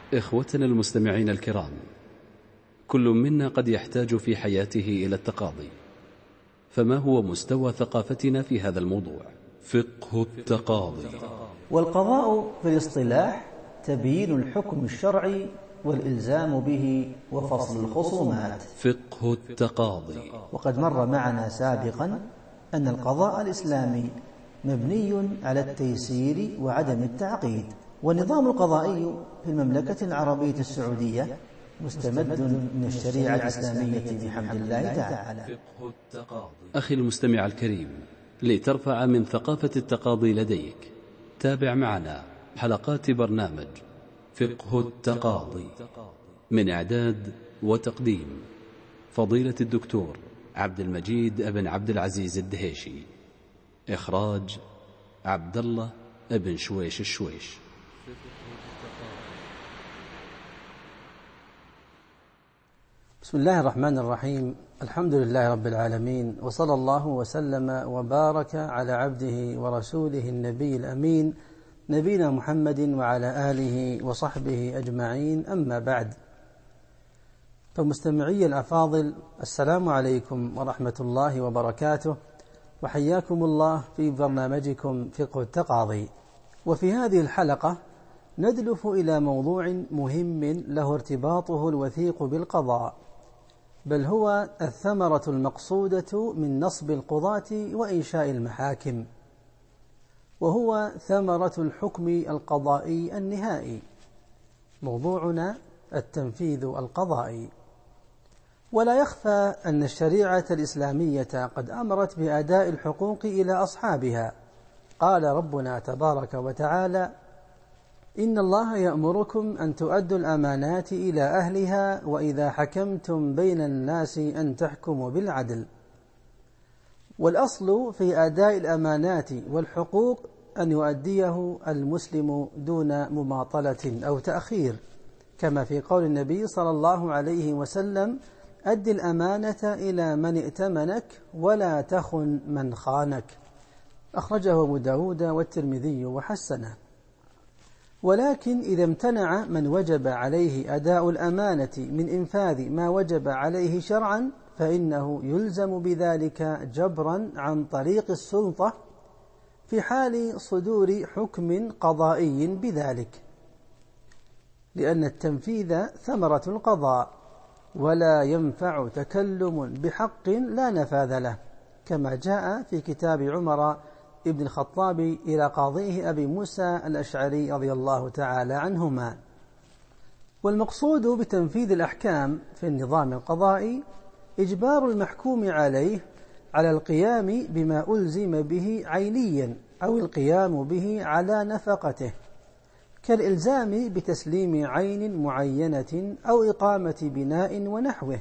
إخوتنا المستمعين الكرام، كل منا قد يحتاج في حياته إلى التقاضي، فما هو مستوى ثقافتنا في هذا الموضوع؟ فقه التقاضي. والقضاء في الاصطلاح تبيين الحكم الشرعي والإلزام به وفصل الخصومات. فقه التقاضي. وقد مر معنا سابقا أن القضاء الإسلامي مبني على التيسير وعدم التعقيد، والنظام القضائي في المملكة العربية السعودية مستمد من الشريعة الإسلامية بحمد الله تعالى. فقه التقاضي. أخي المستمع الكريم، لترفع من ثقافة التقاضي لديك، تابع معنا حلقات برنامج فقه التقاضي من إعداد وتقديم فضيلة الدكتور عبد المجيد بن عبد العزيز الدهيشي، إخراج عبد الله بن شويش الشويش. بسم الله الرحمن الرحيم. الحمد لله رب العالمين، وصلى الله وسلم وبارك على عبده ورسوله النبي الأمين نبينا محمد وعلى آله وصحبه أجمعين، أما بعد. فمستمعي الأفاضل، السلام عليكم ورحمة الله وبركاته، وحياكم الله في برنامجكم فقه التقاضي. وفي هذه الحلقة ندلف إلى موضوع مهم له ارتباطه الوثيق بالقضاء، بل هو الثمرة المقصودة من نصب القضاة وإنشاء المحاكم، وهو ثمرة الحكم القضائي النهائي. موضوعنا التنفيذ القضائي. ولا يخفى أن الشريعة الإسلامية قد أمرت بأداء الحقوق إلى أصحابها. قال ربنا تبارك وتعالى: إن الله يأمركم أن تؤدوا الأمانات إلى أهلها وإذا حكمتم بين الناس أن تحكموا بالعدل. والأصل في أداء الأمانات والحقوق أن يؤديه المسلم دون مماطلة أو تأخير، كما في قول النبي صلى الله عليه وسلم: أد الأمانة إلى من ائتمنك ولا تخن من خانك. أخرجه أبو داود والترمذي وحسنه. ولكن إذا امتنع من وجب عليه أداء الأمانة من إنفاذ ما وجب عليه شرعا، فإنه يلزم بذلك جبرا عن طريق السلطة في حال صدور حكم قضائي بذلك، لأن التنفيذ ثمرة القضاء، ولا ينفع تكلم بحق لا نفاذ له، كما جاء في كتاب عمر ابن الخطاب إلى قاضيه أبي موسى الأشعري رضي الله تعالى عنهما. والمقصود بتنفيذ الأحكام في النظام القضائي إجبار المحكوم عليه على القيام بما ألزم به عينيا، أو القيام به على نفقته، كالإلزام بتسليم عين معينة أو إقامة بناء ونحوه،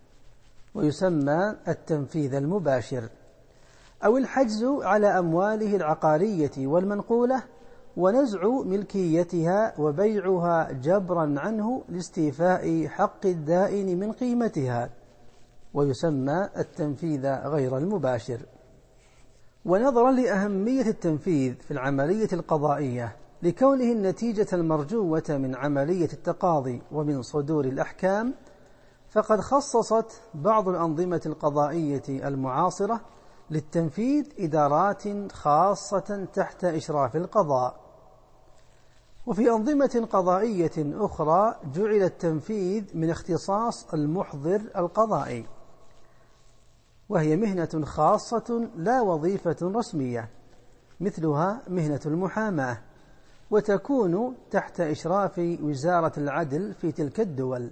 ويسمى التنفيذ المباشر، أو الحجز على أمواله العقارية والمنقولة ونزع ملكيتها وبيعها جبرا عنه لاستيفاء حق الدائن من قيمتها، ويسمى التنفيذ غير المباشر. ونظرا لأهمية التنفيذ في العملية القضائية لكونه النتيجة المرجوة من عملية التقاضي ومن صدور الأحكام، فقد خصصت بعض الأنظمة القضائية المعاصرة للتنفيذ إدارات خاصة تحت إشراف القضاء. وفي أنظمة قضائية أخرى جعل التنفيذ من اختصاص المحضر القضائي، وهي مهنة خاصة لا وظيفة رسمية، مثلها مهنة المحاماة، وتكون تحت إشراف وزارة العدل في تلك الدول.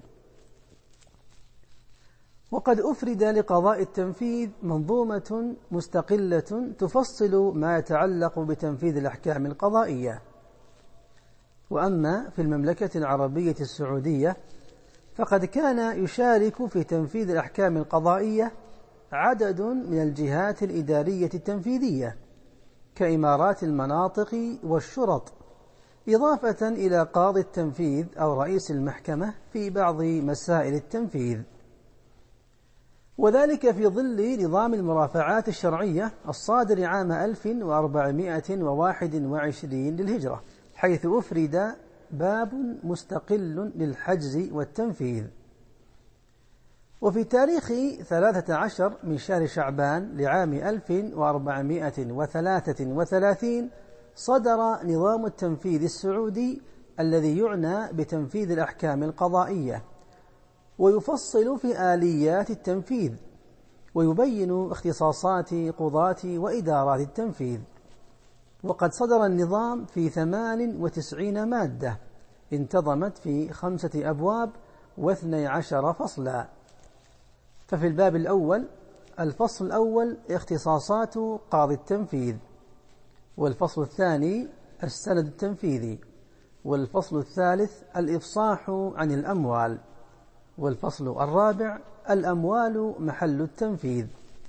وقد أفرد لقضاء التنفيذ منظومة مستقلة تفصل ما يتعلق بتنفيذ الأحكام القضائية. وأما في المملكة العربية السعودية فقد كان يشارك في تنفيذ الأحكام القضائية عدد من الجهات الإدارية التنفيذية كإمارات المناطق والشرط، إضافة إلى قاضي التنفيذ أو رئيس المحكمة في بعض مسائل التنفيذ، وذلك في ظل نظام المرافعات الشرعية الصادر عام 1421 للهجرة، حيث أفرد باب مستقل للحجز والتنفيذ. وفي تاريخ 13 من شهر شعبان لعام 1433 صدر نظام التنفيذ السعودي الذي يعنى بتنفيذ الأحكام القضائية، ويفصل في آليات التنفيذ، ويبين اختصاصات قضاة وإدارات التنفيذ. وقد صدر النظام في 98 مادة انتظمت في 5 أبواب و12 فصلا. ففي الباب الأول الفصل الأول اختصاصات قاضي التنفيذ، والفصل الثاني السند التنفيذي، والفصل الثالث الإفصاح عن الأموال، والفصل الرابع الأموال محل التنفيذ.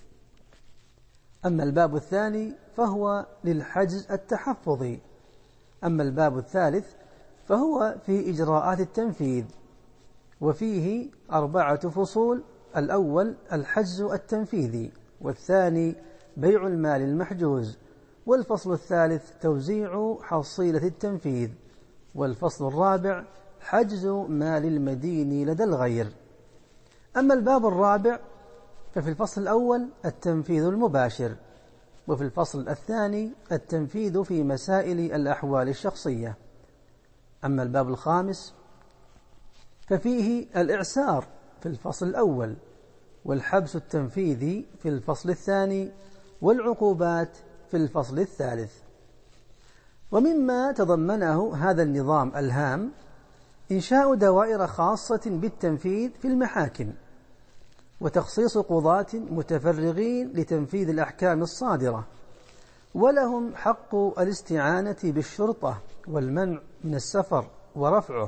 أما الباب الثاني فهو للحجز التحفظي. أما الباب الثالث فهو في إجراءات التنفيذ، وفيه 4 فصول: الأول الحجز التنفيذي، والثاني بيع المال المحجوز، والفصل الثالث توزيع حصيلة التنفيذ، والفصل الرابع حجز مال المدين لدى الغير. أما الباب الرابع ففي الفصل الأول التنفيذ المباشر، وفي الفصل الثاني التنفيذ في مسائل الأحوال الشخصية. أما الباب الخامس ففيه الإعسار في الفصل الأول، والحبس التنفيذي في الفصل الثاني، والعقوبات في الفصل الثالث. ومما تضمنه هذا النظام الهام إنشاء دوائر خاصة بالتنفيذ في المحاكم، وتخصيص قضاة متفرغين لتنفيذ الأحكام الصادرة، ولهم حق الاستعانة بالشرطة والمنع من السفر ورفعه،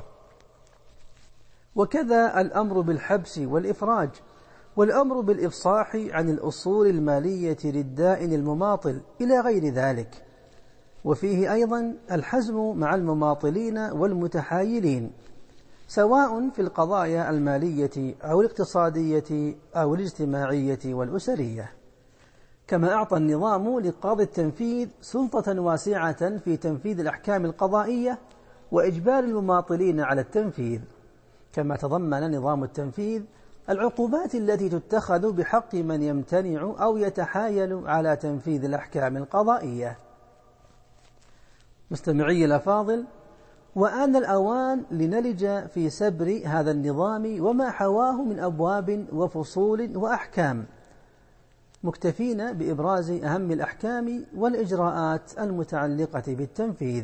وكذا الأمر بالحبس والإفراج، والأمر بالإفصاح عن الأصول المالية للدائن المماطل إلى غير ذلك. وفيه أيضا الحزم مع المماطلين والمتحايلين، سواء في القضايا المالية أو الاقتصادية أو الاجتماعية والأسرية. كما أعطى النظام لقاضي التنفيذ سلطة واسعة في تنفيذ الأحكام القضائية وإجبار المماطلين على التنفيذ. كما تضمن نظام التنفيذ العقوبات التي تتخذ بحق من يمتنع أو يتحايل على تنفيذ الأحكام القضائية. مستمعي الأفاضل، وآن الأوان لنلج في سبر هذا النظام وما حواه من أبواب وفصول وأحكام، مكتفين بإبراز أهم الأحكام والإجراءات المتعلقة بالتنفيذ.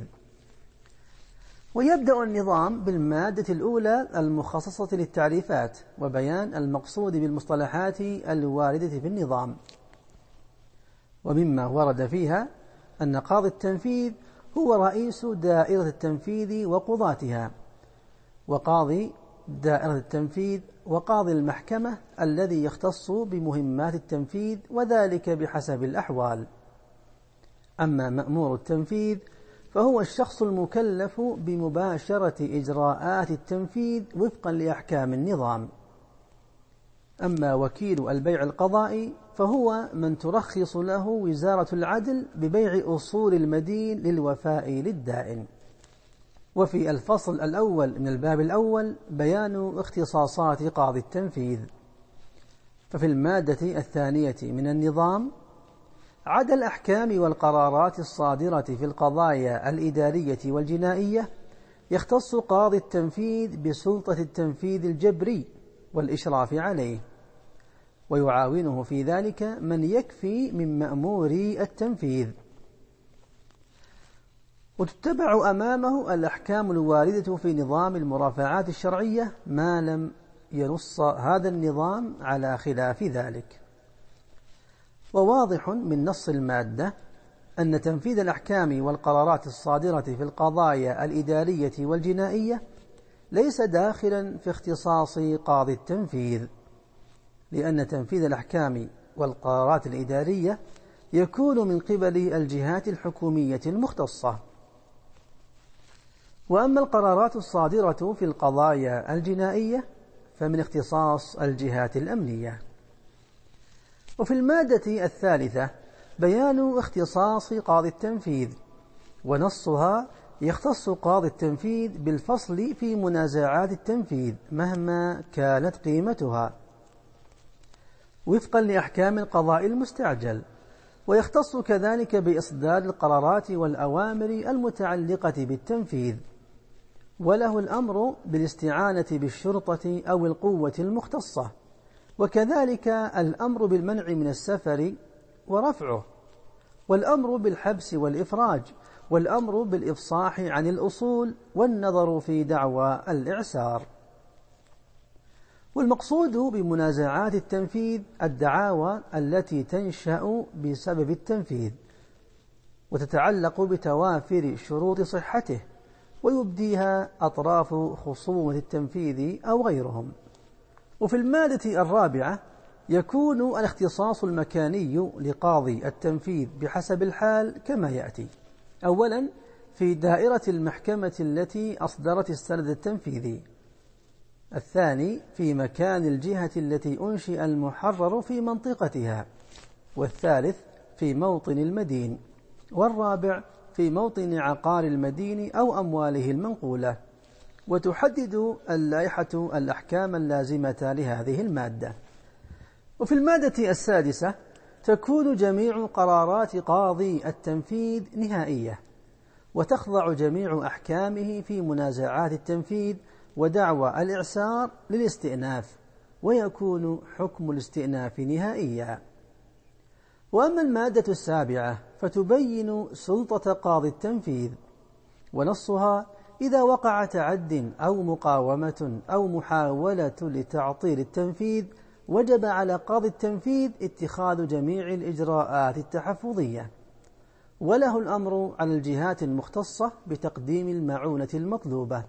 ويبدأ النظام بالمادة الأولى المخصصة للتعريفات وبيان المقصود بالمصطلحات الواردة في النظام. ومما ورد فيها أن قاضي التنفيذ هو رئيس دائرة التنفيذ وقضاتها، وقاضي دائرة التنفيذ وقاضي المحكمة الذي يختص بمهمات التنفيذ، وذلك بحسب الأحوال. أما مأمور التنفيذ فهو الشخص المكلف بمباشرة إجراءات التنفيذ وفقا لأحكام النظام. أما وكيل البيع القضائي فهو من ترخص له وزارة العدل ببيع أصول المدين للوفاء للدائن. وفي الفصل الأول من الباب الأول بيان اختصاصات قاضي التنفيذ. ففي المادة الثانية من النظام عدا الأحكام والقرارات الصادرة في القضايا الإدارية والجنائية يختص قاضي التنفيذ بسلطة التنفيذ الجبري والإشراف عليه، ويعاونه في ذلك من يكفي من مأموري التنفيذ. وتتبع أمامه الأحكام الواردة في نظام المرافعات الشرعية ما لم ينص هذا النظام على خلاف ذلك. وواضح من نص المادة أن تنفيذ الأحكام والقرارات الصادرة في القضايا الإدارية والجنائية ليس داخلا في اختصاص قاضي التنفيذ، لأن تنفيذ الأحكام والقرارات الإدارية يكون من قبل الجهات الحكومية المختصة. وأما القرارات الصادرة في القضايا الجنائية فمن اختصاص الجهات الأمنية. وفي المادة الثالثة بيان اختصاص قاضي التنفيذ، ونصها يختص قاضي التنفيذ بالفصل في منازعات التنفيذ مهما كانت قيمتها وفقا لأحكام القضاء المستعجل، ويختص كذلك بإصدار القرارات والأوامر المتعلقة بالتنفيذ، وله الأمر بالاستعانة بالشرطة أو القوة المختصة، وكذلك الأمر بالمنع من السفر ورفعه، والأمر بالحبس والإفراج، والأمر بالإفصاح عن الأصول، والنظر في دعوى الإعسار. والمقصود بمنازعات التنفيذ الدعاوى التي تنشأ بسبب التنفيذ وتتعلق بتوافر شروط صحته ويبديها أطراف خصومة التنفيذ أو غيرهم. وفي المادة الرابعة يكون الاختصاص المكاني لقاضي التنفيذ بحسب الحال كما يأتي: أولا في دائرة المحكمة التي أصدرت السند التنفيذي، الثاني في مكان الجهة التي أنشئ المحرر في منطقتها، والثالث في موطن المدين، والرابع في موطن عقار المدين أو أمواله المنقولة. وتحدد اللائحة الأحكام اللازمة لهذه المادة. وفي المادة السادسة تكون جميع قرارات قاضي التنفيذ نهائية، وتخضع جميع أحكامه في منازعات التنفيذ ودعوى الإعسار للاستئناف، ويكون حكم الاستئناف نهائيا. وأما المادة السابعة فتبين سلطة قاضي التنفيذ، ونصها: إذا وقع تعد أو مقاومة أو محاولة لتعطيل التنفيذ وجب على قاضي التنفيذ اتخاذ جميع الإجراءات التحفظية، وله الأمر على الجهات المختصة بتقديم المعونة المطلوبة.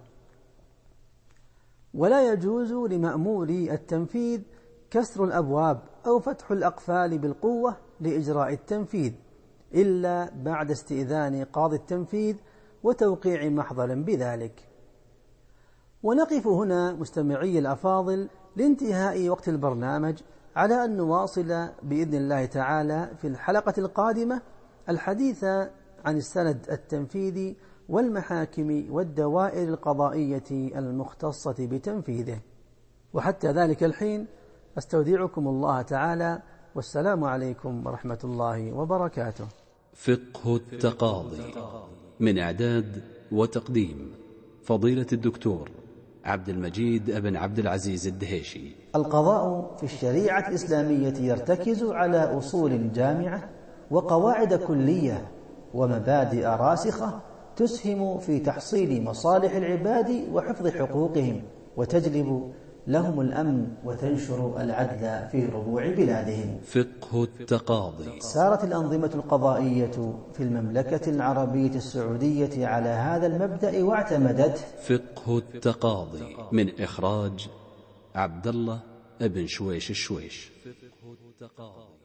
ولا يجوز لمأموري التنفيذ كسر الأبواب أو فتح الأقفال بالقوة لإجراء التنفيذ إلا بعد استئذان قاضي التنفيذ وتوقيع محضر بذلك. ونقف هنا مستمعي الأفاضل لانتهاء وقت البرنامج، على أن نواصل بإذن الله تعالى في الحلقة القادمة الحديث عن السند التنفيذي والمحاكم والدوائر القضائية المختصة بتنفيذه. وحتى ذلك الحين أستودعكم الله تعالى، والسلام عليكم ورحمة الله وبركاته. فقه التقاضي، من إعداد وتقديم فضيلة الدكتور عبد المجيد بن عبد العزيز الدهيشي. القضاء في الشريعة الإسلامية يرتكز على أصول جامعة وقواعد كلية ومبادئ راسخة تسهم في تحصيل مصالح العباد وحفظ حقوقهم، وتجلب لهم الأمن وتنشر العدل في ربوع بلادهم. فقه التقاضي. سارت الأنظمة القضائية في المملكة العربية السعودية على هذا المبدأ واعتمدته. فقه التقاضي، من إخراج عبد الله بن شويش الشويش. فقه التقاضي.